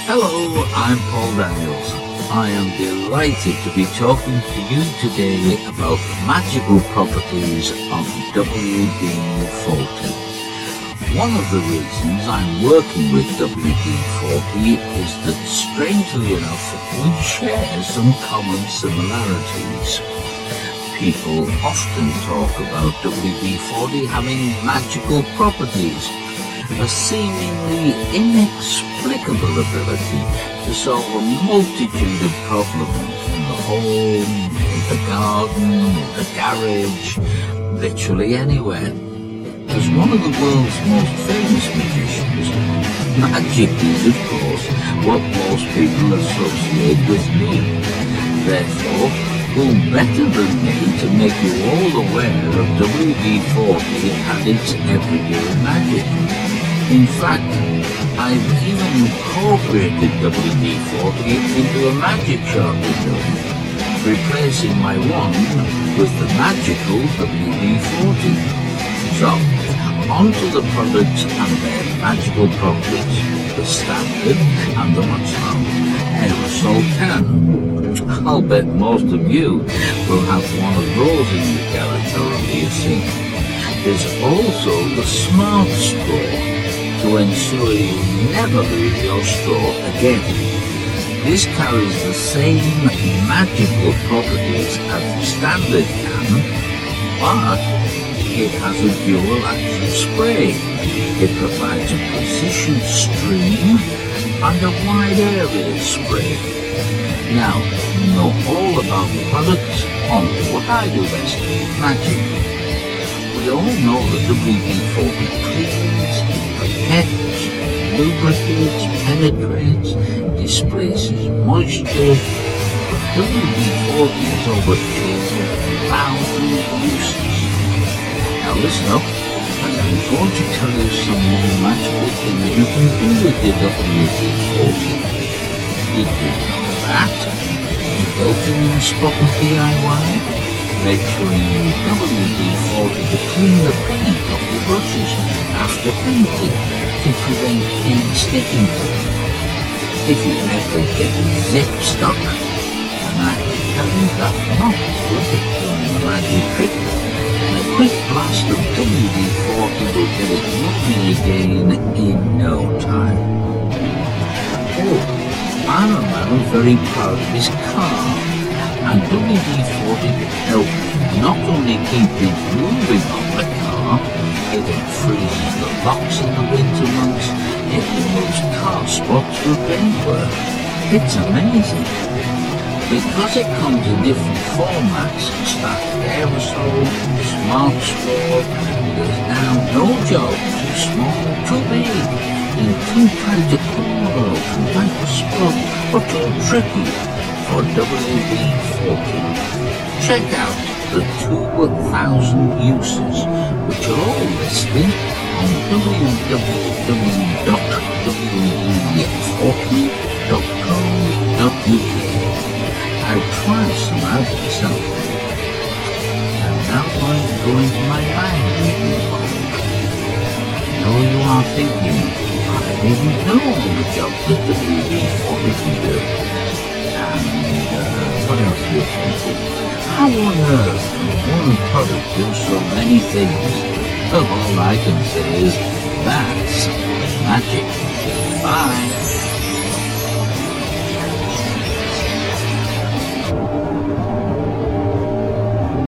Hello, I'm Paul Daniels. I am delighted to be talking to you today about the magical properties of WD-40. One of the reasons I'm working with WD-40 is that, strangely enough, we share some common similarities. People often talk about WD-40 having magical properties, a seemingly inexplicable ability to solve a multitude of problems in the home, in the garden, in the garage, literally anywhere. As one of the world's most famous magicians, magic is, of course, what most people associate with me. Therefore, who better than me to make you all aware of WD-40 and its everyday magic? In fact, I've even incorporated WD-40 into a magic shop window, replacing my wand with the magical WD-40. So, on to the products and their magical properties, the standard and the much loved aerosol can. I'll bet most of you will have one of those in your garage or under your sink. There's also the smart straw, to ensure you never lose your straw again. This carries the same magical properties as the standard can, but it has a dual action spray. It provides a precision stream and a wide area spray. Now, you know all about the products, on to what I do best, magic. We all know that WD-40 cleans, protects, lubricates, penetrates, displaces moisture. WD-40 has over 2,000 uses. Now listen up, as I'm going to tell you some more magical things you can do with your WD-40. Did you know that? You go to your spot and DIY? Make sure you use WD-40 to clean the paint off your brushes after painting to prevent paint sticking to them. If you ever get a zip stuck, and I can tell you that's not good at doing the magic trick, then a quick blast of WD-40 will get it moving again in no time. Oh, I'm a man very proud of his car. And WD-40 can help not only keep it moving on the car, it freezes the locks in the winter months, it removes car spots for paintwork. It's amazing. Because it comes in different formats, standard aerosol, smart straw, there's now no job too small, too big, and too tight to corner, or too tight to spot, or too tricky for WD-40. Check out the 2,000 uses, which are all listed on www.wd40.co.uk. I've tried some out myself, and now I'm going to my bag reading mode. I know you are thinking, I didn't know the job that WD-40 can do. What else do you think? How on earth can one product do so many things? Well, all I can say is that's magic. Bye.